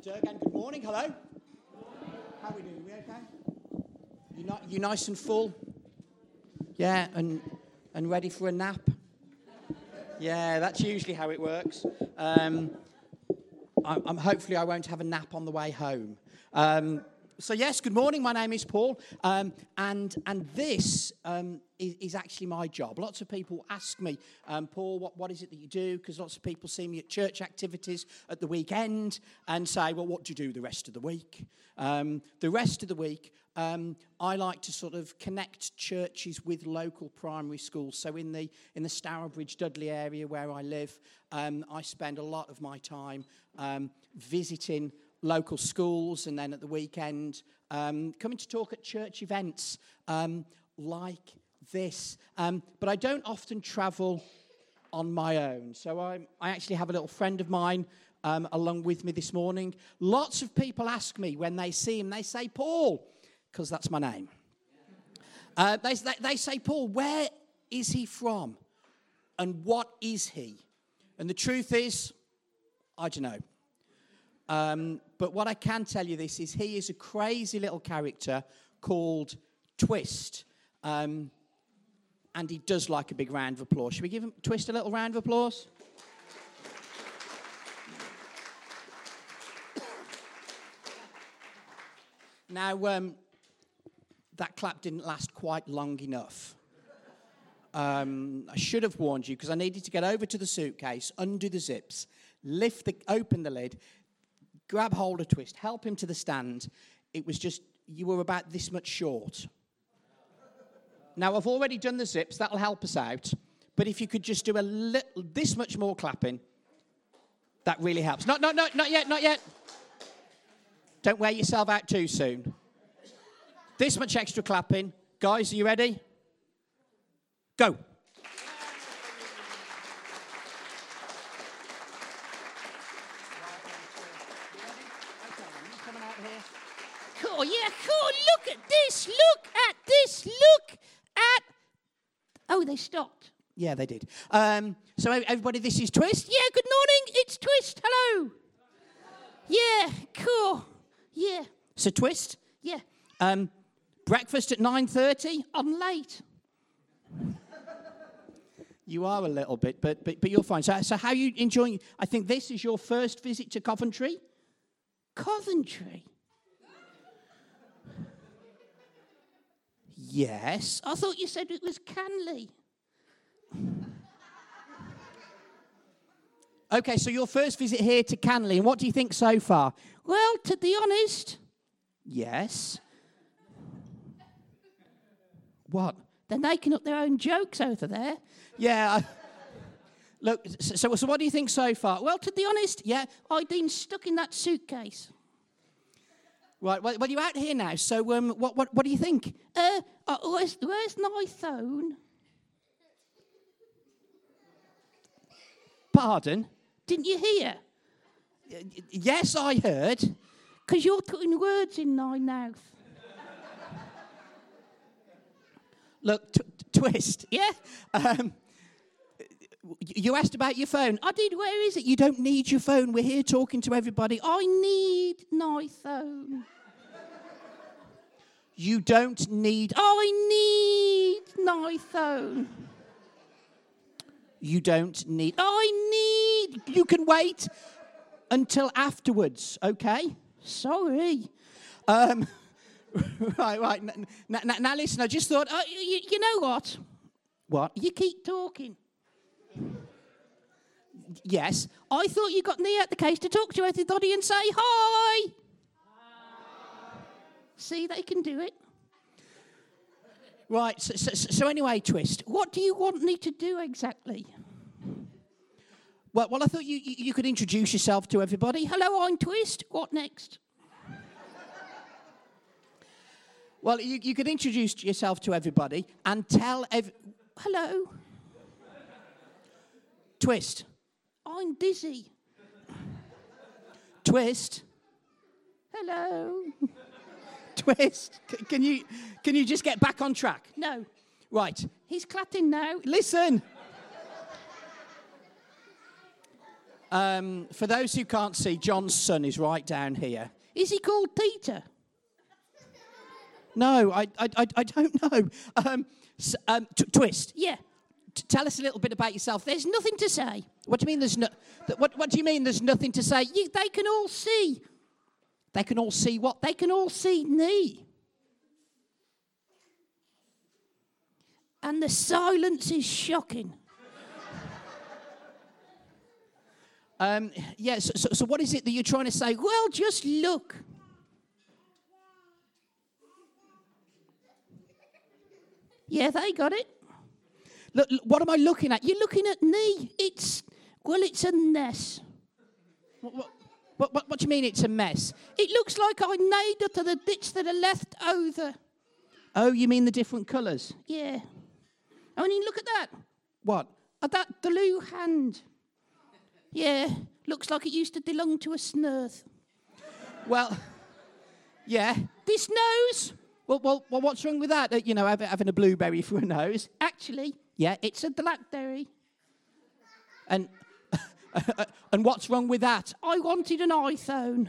Durgan, good morning. Hello. How are we doing? We okay? You nice and full? Yeah, and ready for a nap? Yeah, that's usually how it works. Hopefully I won't have a nap on the way home. So yes, good morning. My name is Paul, and this is actually my job. Lots of people ask me, Paul, what is it that you do? Because lots of people see me at church activities at the weekend and say, well, what do you do the rest of the week? The rest of the week, I like to sort of connect churches with local primary schools. So in the Stourbridge, Dudley area where I live, I spend a lot of my time visiting local schools, and then at the weekend coming to talk at church events like this. But I don't often travel on my own. So I actually have a little friend of mine along with me this morning. Lots of people ask me when they see him, they say, Paul, because that's my name. They say, Paul, where is he from? And what is he? And the truth is, I don't know. But what I can tell you this is he is a crazy little character called Twist. And he does like a big round of applause. Should we give him Twist a little round of applause? Now, that clap didn't last quite long enough. I should have warned you because I needed to get over to the suitcase, undo the zips, open the lid, grab hold of Twist, help him to the stand. It was just, you were about this much short. Now, I've already done the zips. That'll help us out. But if you could just do this much more clapping, that really helps. Not yet. Don't wear yourself out too soon. This much extra clapping. Guys, are you ready? Go. Cool, yeah, cool. Look at this. Look at this. Look at... Oh, they stopped. Yeah, they did. So everybody, this is Twist. Yeah, good morning. It's Twist. Hello. Yeah, cool. Yeah. So Twist? Yeah. Breakfast at 9:30? I'm late. You are a little bit, but you're fine. So how are you enjoying... I think this is your first visit to Coventry? Coventry? Yes. I thought you said it was Canley. Okay, so your first visit here to Canley, and what do you think so far? Well, to be honest... Yes. What? They're making up their own jokes over there. Yeah. Look, so what do you think so far? Well, to be honest, yeah, I've been stuck in that suitcase. Right, well, you're out here now, so what do you think? Where's my phone? Pardon? Didn't you hear? Yes, I heard. Because you're putting words in my mouth. Look, Twist. Yeah? You asked about your phone. I did. Where is it? You don't need your phone. We're here talking to everybody. I need my phone. You don't need... I need my phone. You don't need... You can wait until afterwards, okay? Sorry. Right. Now listen, I just thought... You know what? What? You keep talking. Yes. I thought you got me out the case to talk to everybody and say hi. See, they can do it. Right, so anyway, Twist. What do you want me to do exactly? Well, I thought you could introduce yourself to everybody. Hello, I'm Twist. What next? Well, you could introduce yourself to everybody and tell Hello. Twist. I'm dizzy. Twist. Hello. Twist. Can you just get back on track? No. Right. He's clapping now. Listen. For those who can't see, John's son is right down here. Is he called Peter? No, I don't know. Twist. Yeah. Tell us a little bit about yourself. There's nothing to say. What do you mean there's no... What do you mean there's nothing to say? They can all see. They can all see what? They can all see me. And the silence is shocking. Yeah, so what is it that you're trying to say? Well, just look. Yeah, they got it. Look, what am I looking at? You're looking at me. It's a mess. What do you mean it's a mess? It looks like I nailed her to the ditch that are left over. Oh, you mean the different colours? Yeah. I mean, look at that. What? At that blue hand. Yeah, looks like it used to belong to a snurth. Well, yeah. This nose? Well, what's wrong with that? Having a blueberry for a nose. Actually, Yeah. it's a blackberry. And and what's wrong with that? I wanted an iPhone.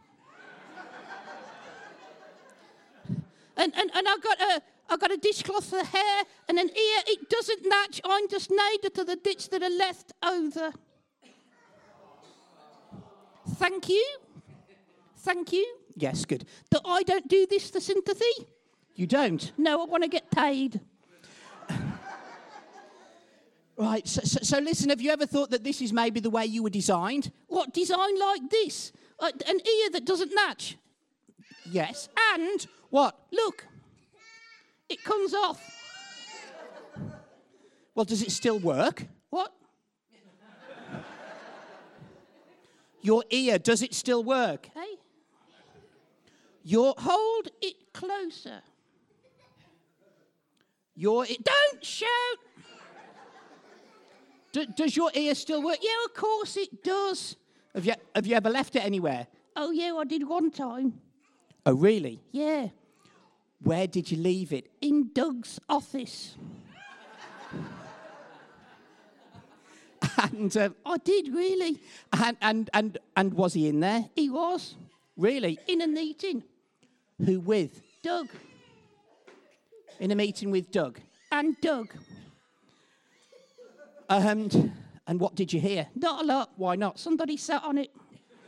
and I got a dishcloth for hair and an ear. It doesn't match. I'm just nailed her to the ditch that are left over. Thank you. Thank you. Yes, good. That I don't do this for sympathy. You don't? No, I want to get paid. Right, so listen, have you ever thought that this is maybe the way you were designed? What, designed like this? An ear that doesn't match. Yes. And, What? look, it comes off. Well, does it still work? What? Your ear, does it still work? Hey? Your... Hold it closer. Your... Don't shout. Does your ear still work? Yeah, of course it does. Have you ever left it anywhere? Oh, yeah, I did one time. Oh, really? Yeah, Where did you leave it? in Doug's office. And I did, really. and was he in there? He was. Really? In a meeting. Who with? Doug. In a meeting with Doug. And Doug. And what did you hear? Not a lot. Why not? Somebody sat on it.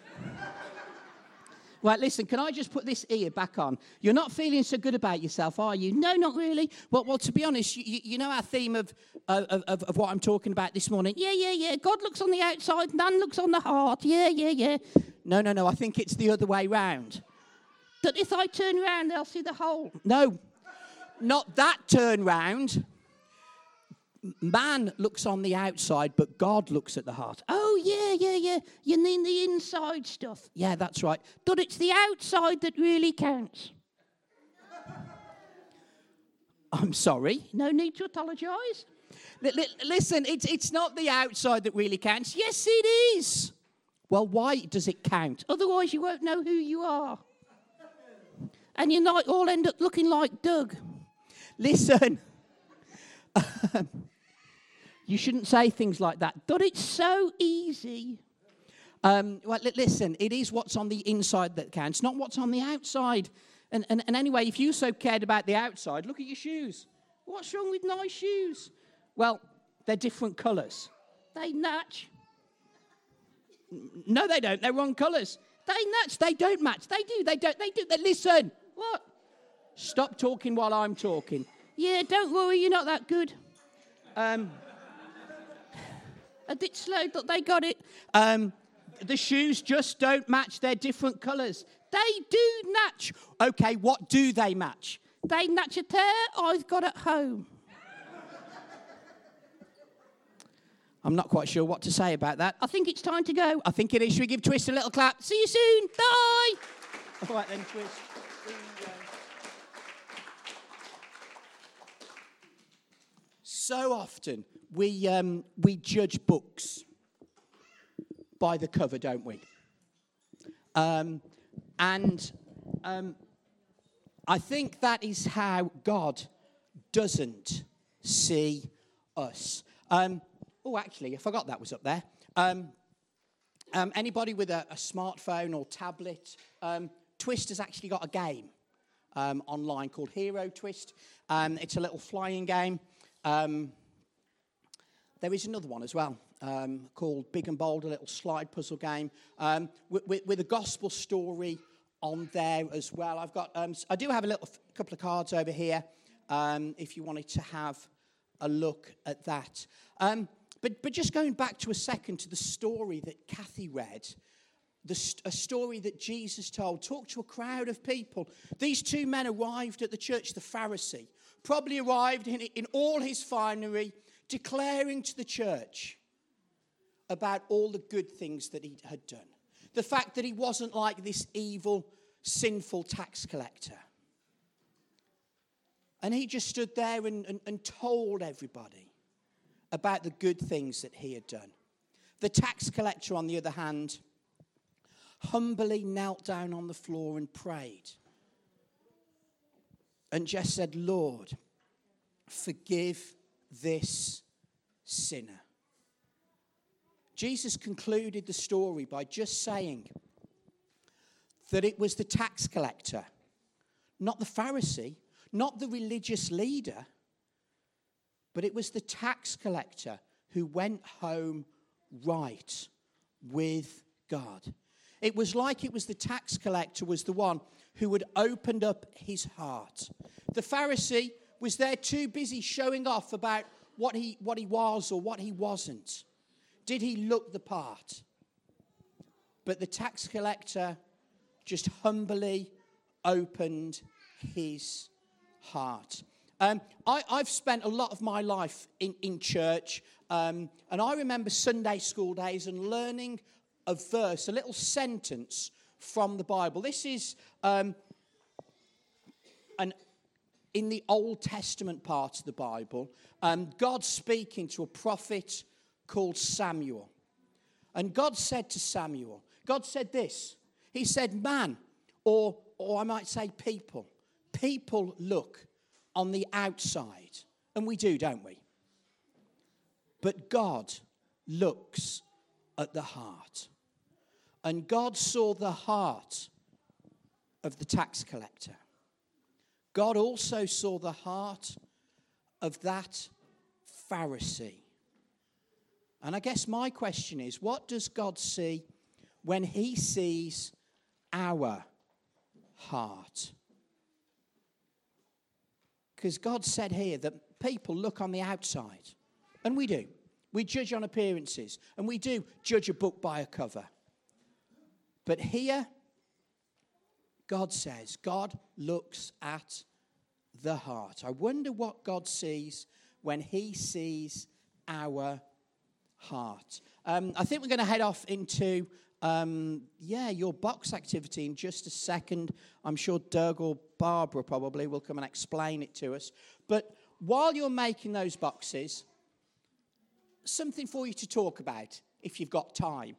Right, listen, can I just put this ear back on? You're not feeling so good about yourself, are you? No, not really. Well, to be honest, you know our theme of what I'm talking about this morning? Yeah. God looks on the outside, man looks on the heart. Yeah. No, I think it's the other way round. That if I turn around, they'll see the hole. No, not that turn round. Man looks on the outside, but God looks at the heart. Oh, yeah. You mean the inside stuff. Yeah, that's right. But it's the outside that really counts. I'm sorry. No need to apologise. Listen, it's not the outside that really counts. Yes, it is. Well, why does it count? Otherwise, you won't know who you are. And you might all end up looking like Doug. Listen. You shouldn't say things like that. But it's so easy. Well, listen, it is what's on the inside that counts, not what's on the outside. And anyway, if you so cared about the outside, look at your shoes. What's wrong with nice shoes? Well, they're different colours. They match. No, they don't. They're wrong colours. They match. They don't match. They do. They don't. They do. Listen. What? Stop talking while I'm talking. Yeah, don't worry. You're not that good. A bit slow, but they got it. The shoes just don't match. They're different colours. They do match. Okay, what do they match? They match a pair I've got at home. I'm not quite sure what to say about that. I think it's time to go. I think it is. Should we give Twist a little clap? See you soon. Bye. All right then, Twist. So often we judge books by the cover, don't we? And I think that is how God doesn't see us. Oh, actually, I forgot that was up there. Anybody with a smartphone or tablet, Twist has actually got a game online called Hero Twist. It's a little flying game. There is another one as well called Big and Bold, a little slide puzzle game with a gospel story on there as well. I do have a couple of cards over here if you wanted to have a look at that. But just going back to a second to the story that Kathy read, a story that Jesus told, talked to a crowd of people. These two men arrived at the church, the Pharisee, probably arrived in all his finery, declaring to the church about all the good things that he had done. The fact that he wasn't like this evil, sinful tax collector. And he just stood there and told everybody about the good things that he had done. The tax collector, on the other hand, humbly knelt down on the floor and prayed. And just said, Lord, forgive this sinner. Jesus concluded the story by just saying that it was the tax collector, not the Pharisee, not the religious leader, but it was the tax collector who went home right with God. It was like it was the tax collector was the one who had opened up his heart. The Pharisee was there too busy showing off about what he was or what he wasn't. Did he look the part? But the tax collector just humbly opened his heart. I've spent a lot of my life in church, and I remember Sunday school days and learning a verse, a little sentence from the Bible. This is in the Old Testament part of the Bible, God speaking to a prophet called Samuel. And God said to Samuel, God said this. He said, man, or I might say people look on the outside. And we do, don't we? But God looks at the heart. And God saw the heart of the tax collector. God also saw the heart of that Pharisee. And I guess my question is, what does God see when he sees our heart? Because God said here that people look on the outside. And we do. We judge on appearances. And we do judge a book by a cover. But here, God says, God looks at the heart. I wonder what God sees when he sees our heart. I think we're going to head off into, your box activity in just a second. I'm sure Doug or Barbara probably will come and explain it to us. But while you're making those boxes, something for you to talk about if you've got time.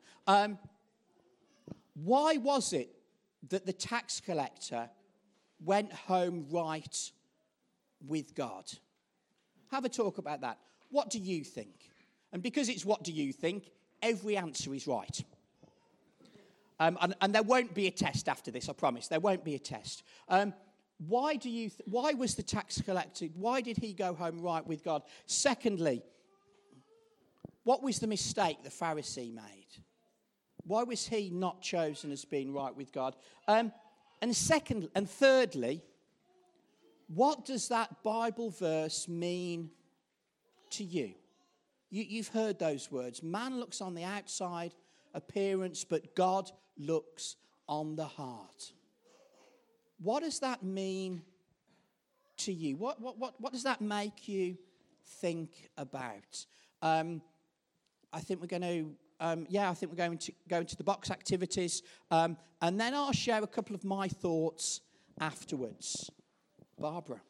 Why was it that the tax collector went home right with God? Have a talk about that. What do you think? And because it's what do you think, every answer is right. And there won't be a test after this, I promise. There won't be a test. Why was the tax collector, why did he go home right with God? Secondly, what was the mistake the Pharisee made? Why was he not chosen as being right with God? And thirdly, what does that Bible verse mean to you? You've heard those words. Man looks on the outside appearance, but God looks on the heart. What does that mean to you? What does that make you think about? I think we're going to. we're going to go into the box activities, and then I'll share a couple of my thoughts afterwards. Barbara.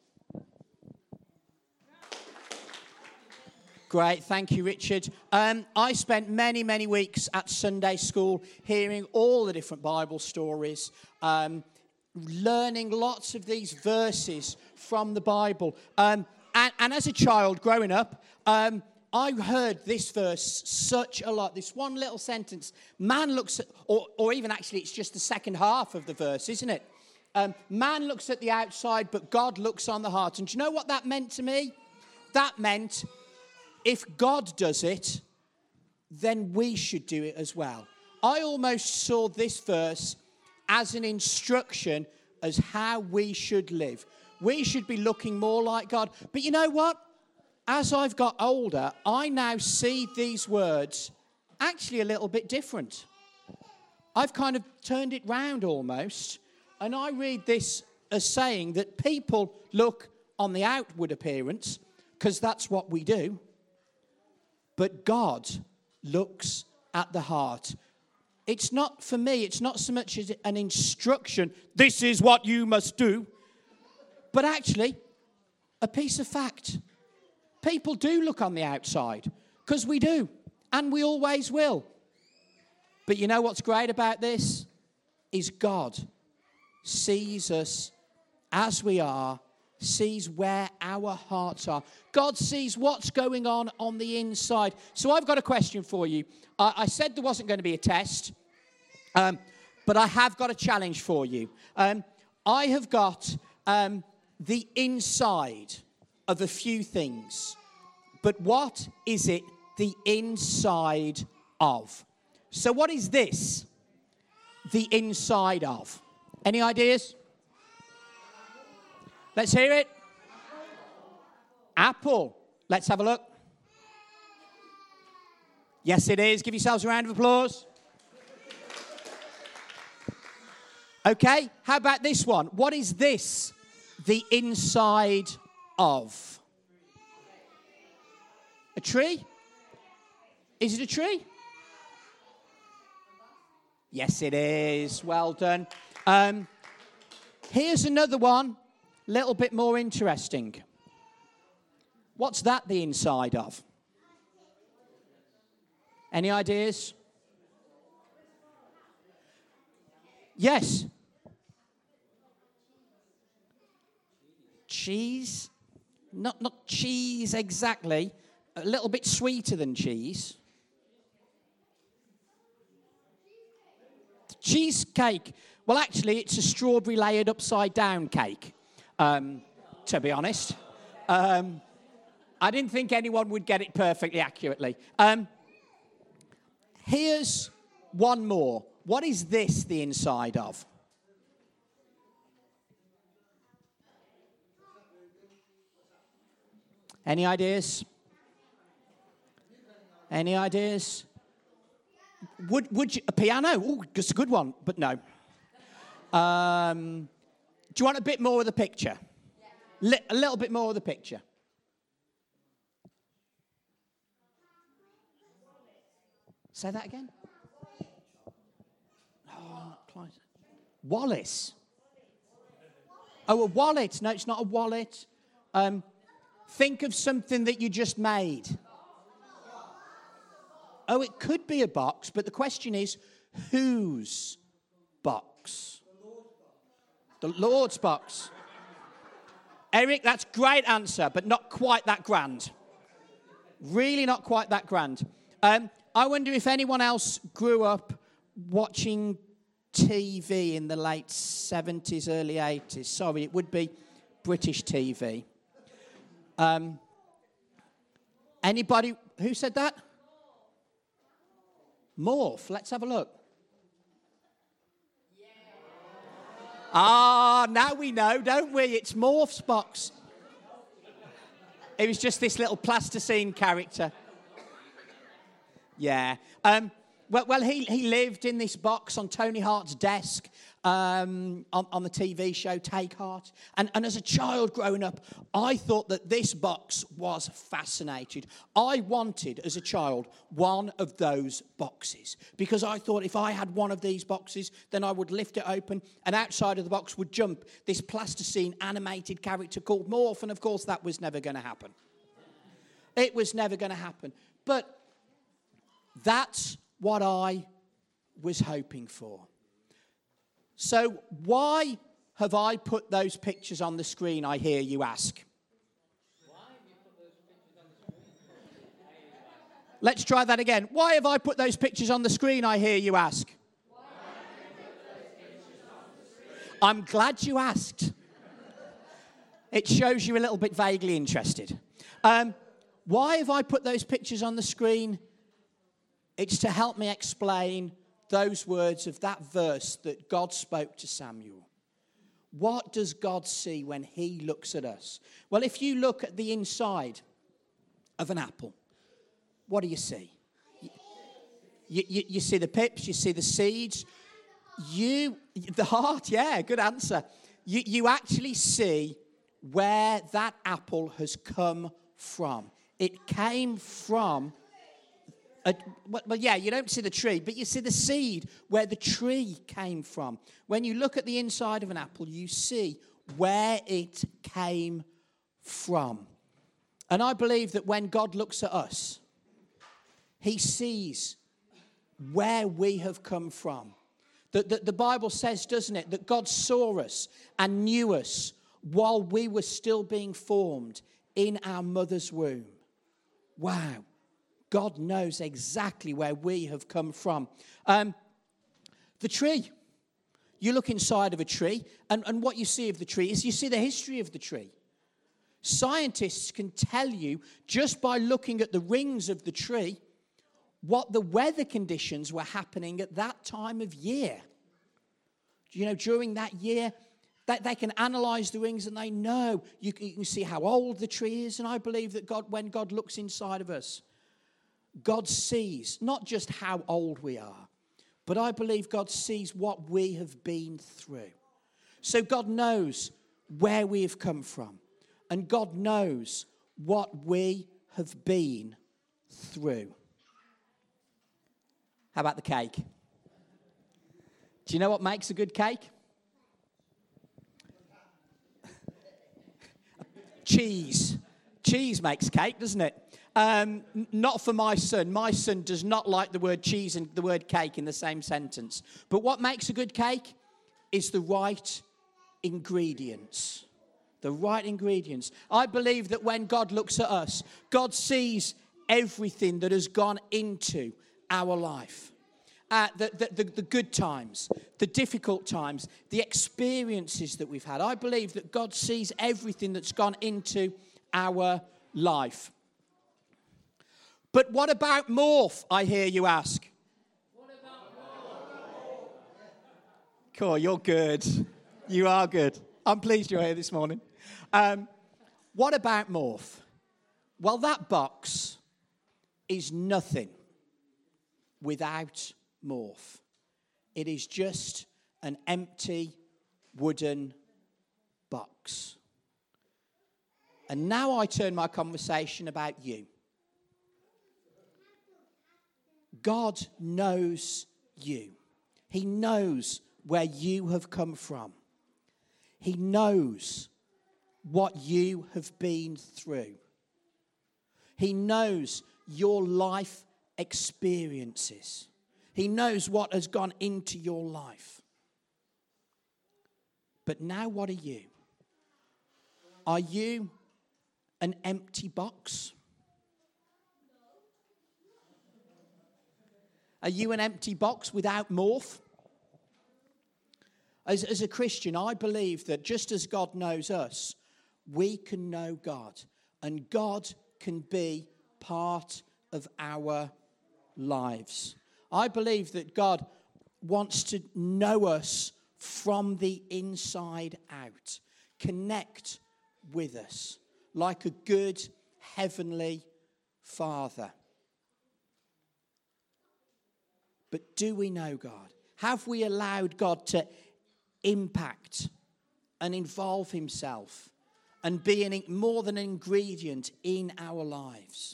Great, thank you, Richard. I spent many, many weeks at Sunday school hearing all the different Bible stories, learning lots of these verses from the Bible. And as a child growing up, I heard this verse such a lot. This one little sentence. Man looks at, or even actually it's just the second half of the verse, isn't it? Man looks at the outside, but God looks on the heart. And do you know what that meant to me? That meant if God does it, then we should do it as well. I almost saw this verse as an instruction as how we should live. We should be looking more like God. But you know what? As I've got older, I now see these words actually a little bit different. I've kind of turned it round almost, and I read this as saying that people look on the outward appearance, because that's what we do, but God looks at the heart. It's not, for me, it's not so much as an instruction, this is what you must do, but actually a piece of fact. People do look on the outside, because we do, and we always will. But you know what's great about this? Is God sees us as we are, sees where our hearts are. God sees what's going on the inside. So I've got a question for you. I said there wasn't going to be a test, but I have got a challenge for you. I have got the inside of a few things. But what is it the inside of? So what is this the inside of? Any ideas? Let's hear it. Apple. Let's have a look. Yes, it is. Give yourselves a round of applause. Okay, how about this one? What is this the inside of? A tree? Is it a tree? Yes, it is. Well done. Here's another one, a little bit more interesting. What's that the inside of? Any ideas? Yes. Cheese? Not cheese exactly. A little bit sweeter than cheese. Cheesecake. Well, actually, it's a strawberry layered upside down cake, to be honest. I didn't think anyone would get it perfectly accurately. Here's one more. What is this the inside of? Any ideas? Any ideas? Would you, a piano? Oh, just a good one, but no. Do you want a bit more of the picture? A little bit more of the picture. Say that again. Oh, Wallace. Oh, a wallet. No, it's not a wallet. Think of something that you just made. Oh, it could be a box, but the question is, whose box? The Lord's box. Eric, that's a great answer, but not quite that grand. Really not quite that grand. I wonder if anyone else grew up watching TV in the late 70s, early 80s. Sorry, it would be British TV. Anybody, who said that? Morph. Let's have a look. Now we know, don't we? It's Morph's box. It was just this little plasticine character. Yeah. Well, he lived in this box on Tony Hart's desk on the TV show Take Heart. And as a child growing up, I thought that this box was fascinating. I wanted, as a child, one of those boxes. Because I thought if I had one of these boxes, then I would lift it open, and outside of the box would jump this plasticine animated character called Morph. And, of course, that was never going to happen. It was never going to happen. But that's what I was hoping for. So why have I put those pictures on the screen, I hear you ask? Why have you put those pictures on the screen? Let's try that again. Why have I put those pictures on the screen, I hear you ask? I'm glad you asked. It shows you're a little bit vaguely interested. Why have I put those pictures on the screen? It's to help me explain those words of that verse that God spoke to Samuel. What does God see when he looks at us? Well, if you look at the inside of an apple, what do you see? You see the pips, you see the seeds. The heart, yeah, good answer. You actually see where that apple has come from. It came from, you don't see the tree, but you see the seed where the tree came from. When you look at the inside of an apple, you see where it came from. And I believe that when God looks at us, he sees where we have come from. The Bible says, doesn't it, that God saw us and knew us while we were still being formed in our mother's womb. Wow. God knows exactly where we have come from. The tree. You look inside of a tree, and what you see of the tree is you see the history of the tree. Scientists can tell you, just by looking at the rings of the tree, what the weather conditions were happening at that time of year. You know, during that year, they can analyze the rings and they know. You can see how old the tree is. And I believe that when God looks inside of us, God sees not just how old we are, but I believe God sees what we have been through. So God knows where we have come from. And God knows what we have been through. How about the cake? Do you know what makes a good cake? Cheese. Cheese makes cake, doesn't it? Not for my son. My son does not like the word cheese and the word cake in the same sentence. But what makes a good cake is the right ingredients. The right ingredients. I believe that when God looks at us, God sees everything that has gone into our life. The good times, the difficult times, the experiences that we've had. I believe that God sees everything that's gone into our life. But what about morph, I hear you ask? What about morph? Cool, you're good. You are good. I'm pleased you're here this morning. What about morph? Well, that box is nothing without morph. It is just an empty wooden box. And now I turn my conversation about you. God knows you. He knows where you have come from. He knows what you have been through. He knows your life experiences. He knows what has gone into your life. But now what are you? Are you an empty box? Are you an empty box without morph? As a Christian, I believe that just as God knows us, we can know God. And God can be part of our lives. I believe that God wants to know us from the inside out. Connect with us like a good heavenly Father. But do we know God? Have we allowed God to impact and involve himself and be more than an ingredient in our lives?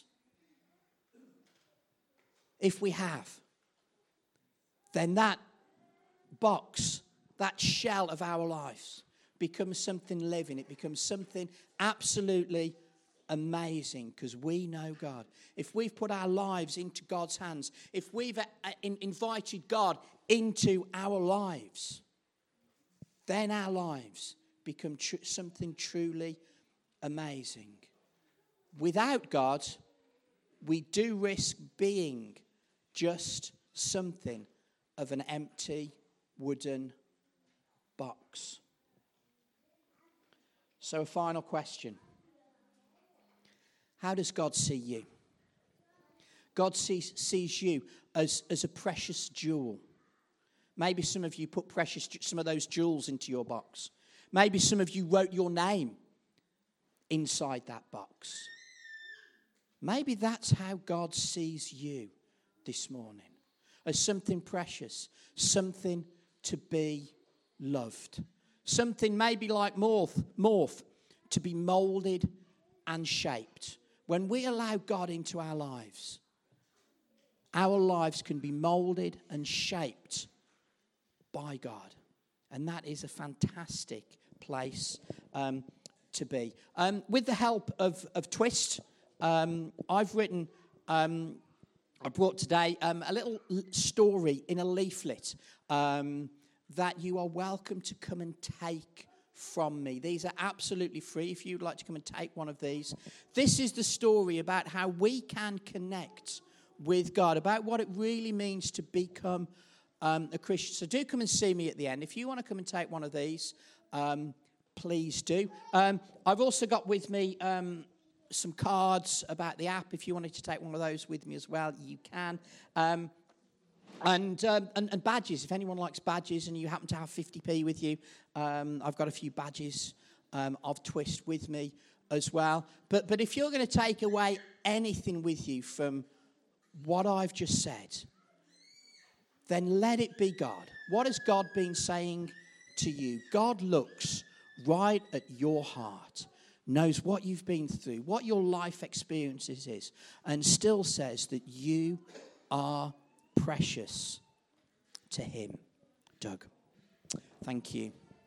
If we have, then that box, that shell of our lives becomes something living. It becomes something absolutely amazing because we know God. If we've put our lives into God's hands, if we've invited God into our lives, then our lives become something truly amazing. Without God, we do risk being just something of an empty wooden box. So a final question. How does God see you? God sees you as a precious jewel. Maybe some of you put some of those jewels into your box. Maybe some of you wrote your name inside that box. Maybe that's how God sees you this morning. As something precious, something to be loved. Something maybe like morph to be molded and shaped. When we allow God into our lives can be molded and shaped by God. And that is a fantastic place to be. With the help of Twist, I've written, I brought today a little story in a leaflet that you are welcome to come and take from me. These are absolutely free if you'd like to come and take one of these. This is the story about how we can connect with God, about what it really means to become a Christian. So do come and see me at the end. If you want to come and take one of these, please do. I've also got with me some cards about the app. If you wanted to take one of those with me as well, you can. And badges. If anyone likes badges and you happen to have 50p with you, I've got a few badges of Twist with me as well. But if you're going to take away anything with you from what I've just said, then let it be God. What has God been saying to you? God looks right at your heart, knows what you've been through, what your life experiences is, and still says that you are precious to him. Doug, thank you.